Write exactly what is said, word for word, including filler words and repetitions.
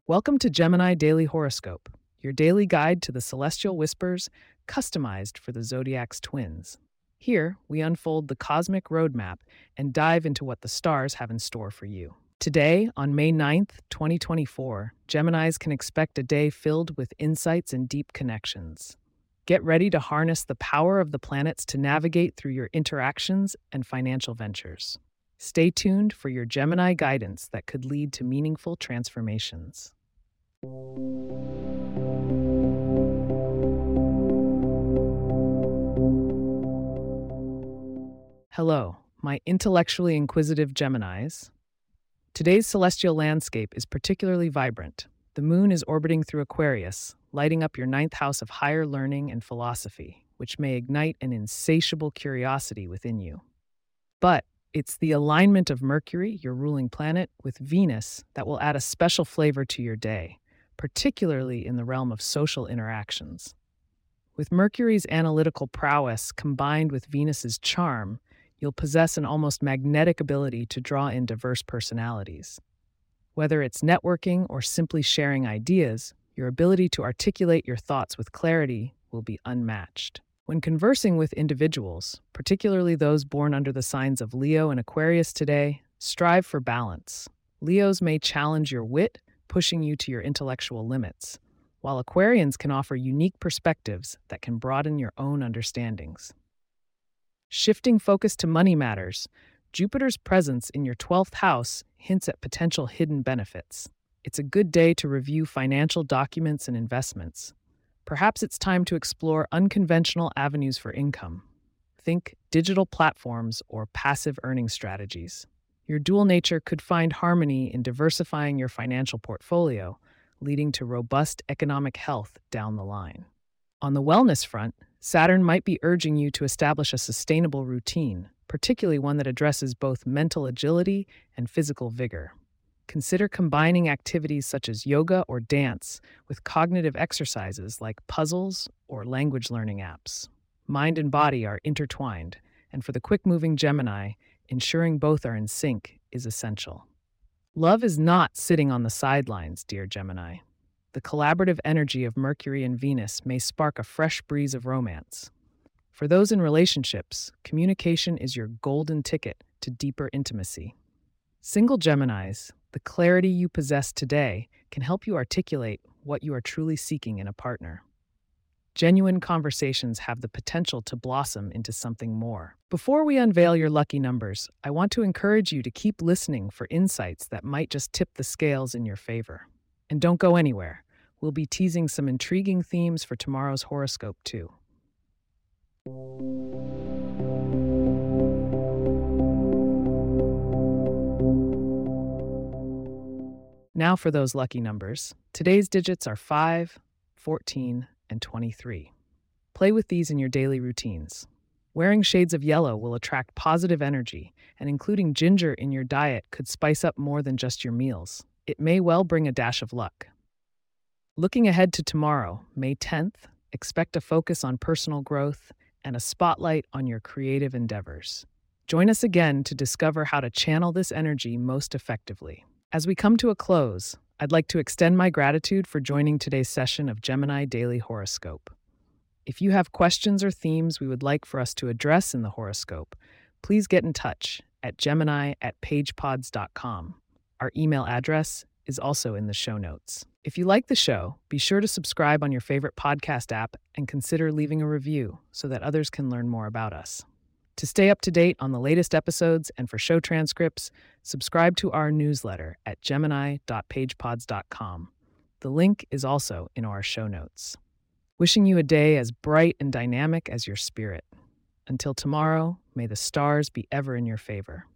Welcome to Gemini Daily Horoscope, your daily guide to the celestial whispers customized for the zodiac's twins. Here, we unfold the cosmic roadmap and dive into what the stars have in store for you. Today, on May ninth, twenty twenty-four, Geminis can expect a day filled with insights and deep connections. Get ready to harness the power of the planets to navigate through your interactions and financial ventures. Stay tuned for your Gemini guidance that could lead to meaningful transformations. Hello, my intellectually inquisitive Geminis. Today's celestial landscape is particularly vibrant. The moon is orbiting through Aquarius, lighting up your ninth house of higher learning and philosophy, which may ignite an insatiable curiosity within you. But it's the alignment of Mercury, your ruling planet, with Venus that will add a special flavor to your day, particularly in the realm of social interactions. With Mercury's analytical prowess combined with Venus's charm, you'll possess an almost magnetic ability to draw in diverse personalities. Whether it's networking or simply sharing ideas, your ability to articulate your thoughts with clarity will be unmatched. When conversing with individuals, particularly those born under the signs of Leo and Aquarius today, strive for balance. Leos may challenge your wit, pushing you to your intellectual limits, while Aquarians can offer unique perspectives that can broaden your own understandings. Shifting focus to money matters, Jupiter's presence in your twelfth house hints at potential hidden benefits. It's a good day to review financial documents and investments. Perhaps it's time to explore unconventional avenues for income. Think digital platforms or passive earning strategies. Your dual nature could find harmony in diversifying your financial portfolio, leading to robust economic health down the line. On the wellness front, Saturn might be urging you to establish a sustainable routine, particularly one that addresses both mental agility and physical vigor. Consider combining activities such as yoga or dance with cognitive exercises like puzzles or language learning apps. Mind and body are intertwined, and for the quick-moving Gemini, ensuring both are in sync is essential. Love is not sitting on the sidelines, dear Gemini. The collaborative energy of Mercury and Venus may spark a fresh breeze of romance. For those in relationships, communication is your golden ticket to deeper intimacy. Single Geminis, the clarity you possess today can help you articulate what you are truly seeking in a partner. Genuine conversations have the potential to blossom into something more. Before we unveil your lucky numbers, I want to encourage you to keep listening for insights that might just tip the scales in your favor. And don't go anywhere. We'll be teasing some intriguing themes for tomorrow's horoscope, too. Now for those lucky numbers. Today's digits are five, fourteen, and twenty-three. Play with these in your daily routines. Wearing shades of yellow will attract positive energy, and including ginger in your diet could spice up more than just your meals. It may well bring a dash of luck. Looking ahead to tomorrow, May tenth, expect a focus on personal growth and a spotlight on your creative endeavors. Join us again to discover how to channel this energy most effectively. As we come to a close, I'd like to extend my gratitude for joining today's session of Gemini Daily Horoscope. If you have questions or themes we would like for us to address in the horoscope, please get in touch at gemini at pagepods dot com. Our email address is also in the show notes. If you like the show, be sure to subscribe on your favorite podcast app and consider leaving a review so that others can learn more about us. To stay up to date on the latest episodes and for show transcripts, subscribe to our newsletter at gemini dot pagepods dot com. The link is also in our show notes. Wishing you a day as bright and dynamic as your spirit. Until tomorrow, may the stars be ever in your favor.